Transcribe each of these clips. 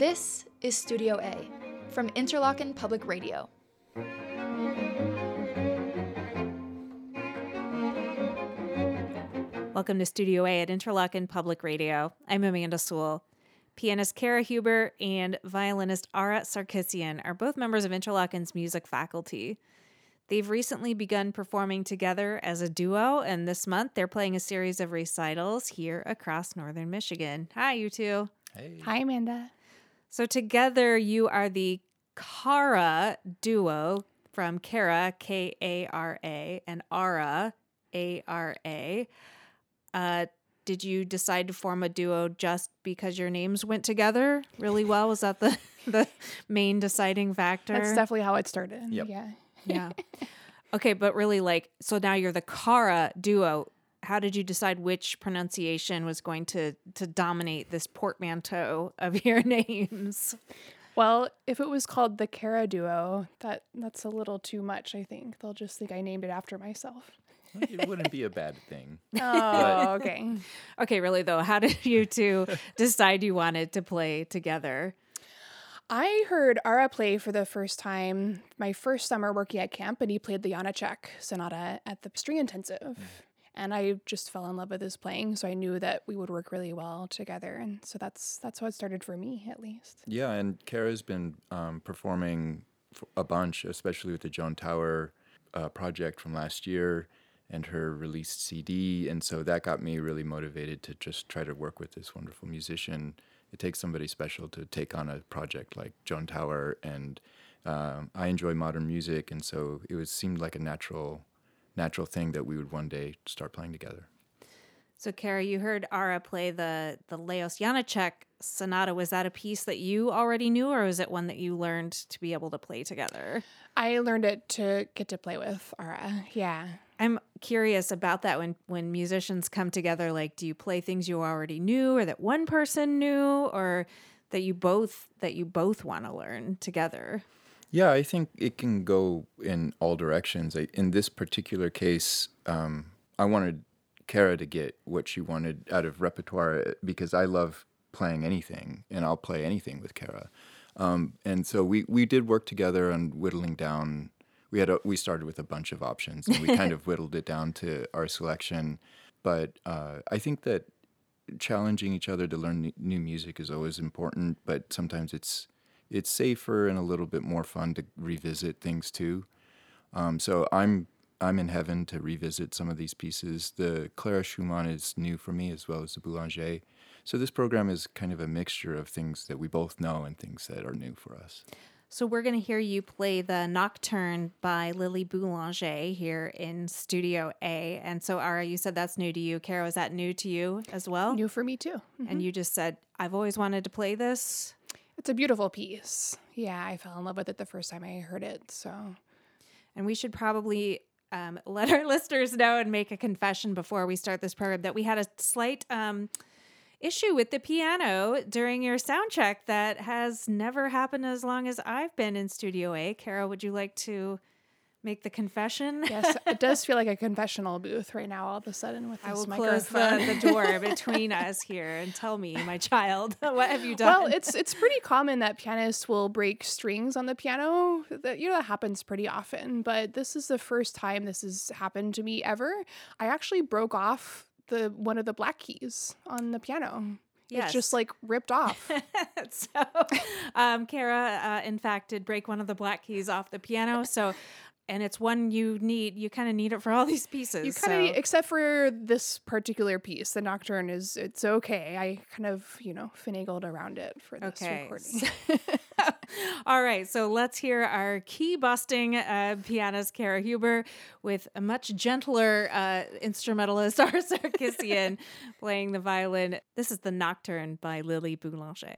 This is Studio A from Interlochen Public Radio. Welcome to Studio A at Interlochen Public Radio. I'm Amanda Sewell. Pianist Kara Huber and violinist Ara Sarkissian are both members of Interlochen's music faculty. They've recently begun performing together as a duo, and this month they're playing a series of recitals here across northern Michigan. Hi, you two. Hey. Hi, Amanda. So together you are the Kara duo from Kara, K-A-R-A, and Ara, A-R-A. Did you decide to form a duo just because your names went together really well? Was that the main deciding factor? That's definitely how it started. Yep. Yeah. Okay, but really so now you're the Kara duo. How did you decide which pronunciation was going to dominate this portmanteau of your names? Well, if it was called the Kara Duo, that's a little too much, I think. They'll just think I named it after myself. It wouldn't be a bad thing. Oh, okay. Okay, really though, how did you two decide you wanted to play together? I heard Ara play for the first time my first summer working at camp, and he played the Janacek Sonata at the string intensive. And I just fell in love with his playing, so I knew that we would work really well together. And so that's how it started for me, at least. Yeah, and Kara's been performing a bunch, especially with the Joan Tower project from last year and her released CD. And so that got me really motivated to just try to work with this wonderful musician. It takes somebody special to take on a project like Joan Tower, and I enjoy modern music, and so it seemed like a natural thing that we would one day start playing together. So, Kara, you heard Ara play the Leos Janacek Sonata. Was that a piece that you already knew, or was it one that you learned to be able to play together? I learned it to get to play with Ara, yeah. I'm curious about that when musicians come together. Like, do you play things you already knew, or that one person knew, or that you both want to learn together? Yeah, I think it can go in all directions. In this particular case, I wanted Kara to get what she wanted out of repertoire because I love playing anything, and I'll play anything with Kara. And so we did work together on whittling down. We started with a bunch of options, and we kind of whittled it down to our selection. But I think that challenging each other to learn new music is always important, but sometimes it's safer and a little bit more fun to revisit things too. So I'm in heaven to revisit some of these pieces. The Clara Schumann is new for me, as well as the Boulanger. So this program is kind of a mixture of things that we both know and things that are new for us. So we're going to hear you play the Nocturne by Lily Boulanger here in Studio A. And so, Ara, you said that's new to you. Kara, was that new to you as well? New for me, too. Mm-hmm. And you just said, I've always wanted to play this. It's a beautiful piece. Yeah, I fell in love with it the first time I heard it, so. And we should probably let our listeners know and make a confession before we start this program that we had a slight issue with the piano during your sound check that has never happened as long as I've been in Studio A. Kara, would you like to make the confession? Yes, it does feel like a confessional booth right now all of a sudden with this I will microphone. close the door between us here and tell me, my child, what have you done? Well, it's pretty common that pianists will break strings on the piano. That happens pretty often, but this is the first time this has happened to me ever. I actually broke off one of the black keys on the piano. Yes. It's just like ripped off. So, Kara, in fact, did break one of the black keys off the piano. And it's one you kind of need it for all these pieces. You kind of, except for this particular piece, the Nocturne it's okay. I kind of, finagled around it for this recording. All right, so let's hear our key-busting pianist, Kara Huber, with a much gentler instrumentalist, Ara Sarkissian, playing the violin. This is the Nocturne by Lily Boulanger.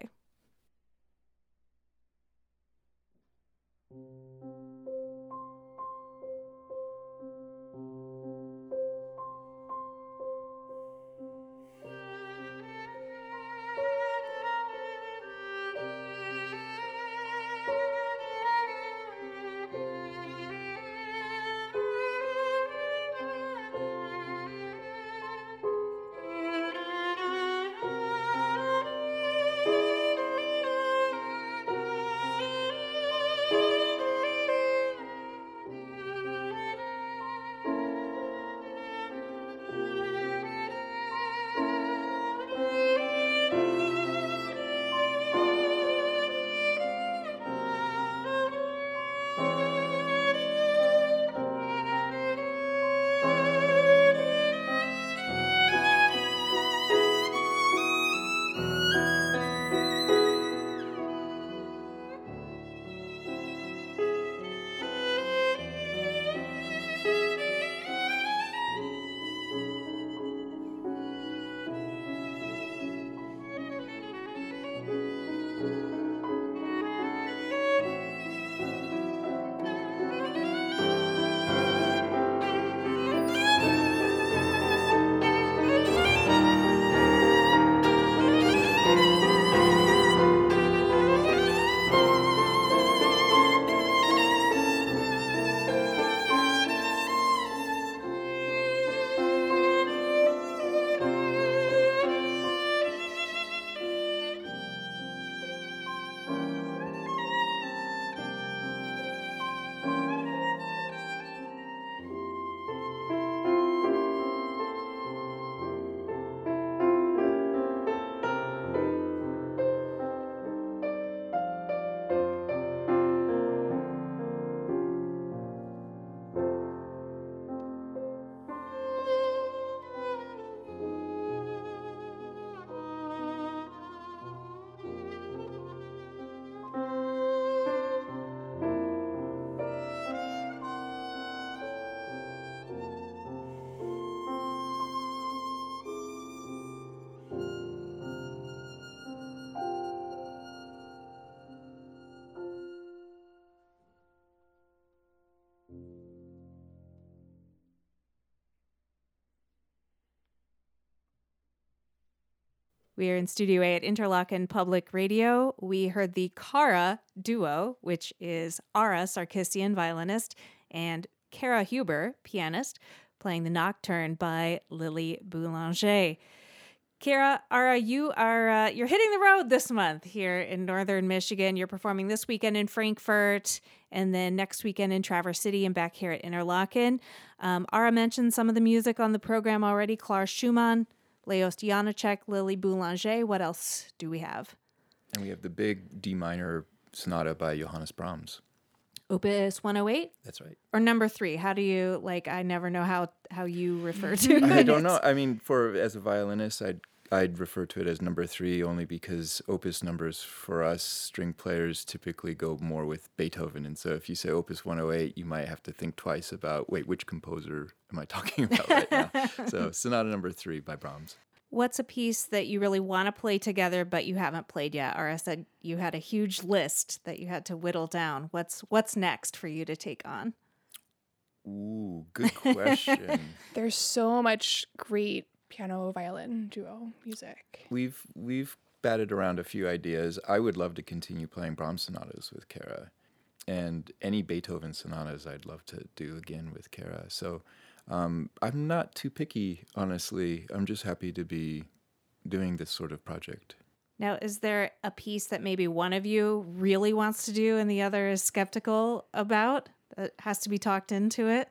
We are in Studio A at Interlochen Public Radio. We heard the Cara duo, which is Ara Sarkissian, violinist, and Kara Huber, pianist, playing the Nocturne by Lily Boulanger. Kara, Ara, you're hitting the road this month here in Northern Michigan. You're performing this weekend in Frankfurt and then next weekend in Traverse City and back here at Interlochen. Ara mentioned some of the music on the program already. Klaus Schumann, Leos Janáček, Lily Boulanger. What else do we have? And we have the big D minor sonata by Johannes Brahms. Opus 108? That's right. Or number 3? How do you, I never know how you refer to it. I don't know. I mean, as a violinist, I'd refer to it as number 3 only because opus numbers for us string players typically go more with Beethoven. And so if you say Opus 108, you might have to think twice about, wait, which composer am I talking about right now? So Sonata number 3 by Brahms. What's a piece that you really want to play together but you haven't played yet? Ara said you had a huge list that you had to whittle down. What's next for you to take on? Ooh, good question. There's so much great piano violin duo music. We've batted around a few ideas. I would love to continue playing Brahms sonatas with Kara, and any Beethoven sonatas I'd love to do again with Kara. So I'm not too picky, honestly. I'm just happy to be doing this sort of project. Now, is there a piece that maybe one of you really wants to do and the other is skeptical about that has to be talked into it?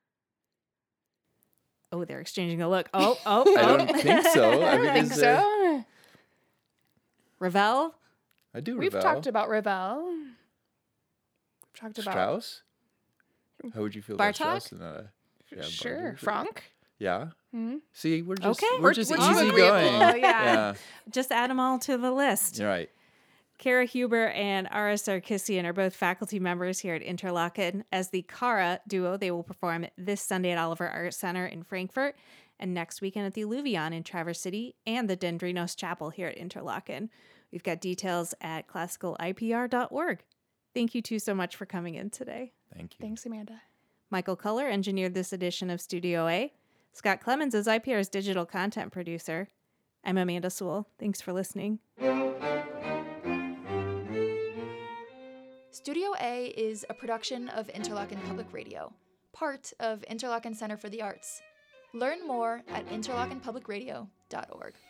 Oh, they're exchanging a look. Oh. I don't think so. I don't think so. Ravel? I do We've Ravel. talked about Ravel. We've talked about Strauss? How would you feel Bartok? about Strauss? Yeah, Sure. Bartok. Franck. Yeah. Mm-hmm. See, we're just Okay. we're just We're easy agreeable. going. Oh, yeah. Yeah. Just add them all to the list. You're right. Kara Huber and Ara Sarkissian are both faculty members here at Interlochen. As the Cara duo, they will perform this Sunday at Oliver Art Center in Frankfurt and next weekend at the Alluvion in Traverse City and the Dendrinos Chapel here at Interlochen. We've got details at classicalipr.org. Thank you two so much for coming in today. Thank you. Thanks, Amanda. Michael Culler engineered this edition of Studio A. Scott Clemens is IPR's digital content producer. I'm Amanda Sewell. Thanks for listening. Studio A is a production of Interlochen Public Radio, part of Interlochen Center for the Arts. Learn more at interlochenpublicradio.org.